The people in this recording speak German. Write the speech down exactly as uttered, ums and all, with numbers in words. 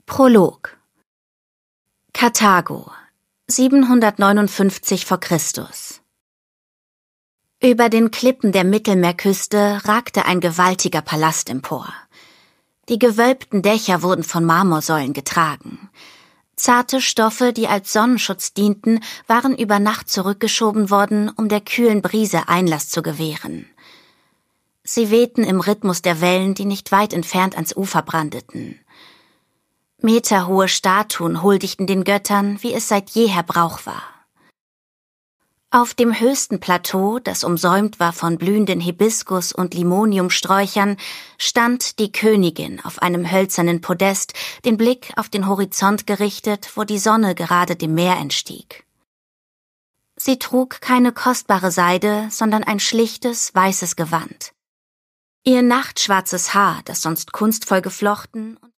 Prolog. Karthago, siebenhundertneunundfünfzig vor Christus. Über den Klippen der Mittelmeerküste ragte ein gewaltiger Palast empor. Die gewölbten Dächer wurden von Marmorsäulen getragen. Zarte Stoffe, die als Sonnenschutz dienten, waren über Nacht zurückgeschoben worden, um der kühlen Brise Einlass zu gewähren. Sie wehten im Rhythmus der Wellen, die nicht weit entfernt ans Ufer brandeten. Meterhohe Statuen huldigten den Göttern, wie es seit jeher Brauch war. Auf dem höchsten Plateau, das umsäumt war von blühenden Hibiskus- und Limoniumsträuchern, stand die Königin auf einem hölzernen Podest, den Blick auf den Horizont gerichtet, wo die Sonne gerade dem Meer entstieg. Sie trug keine kostbare Seide, sondern ein schlichtes, weißes Gewand. Ihr nachtschwarzes Haar, das sonst kunstvoll geflochten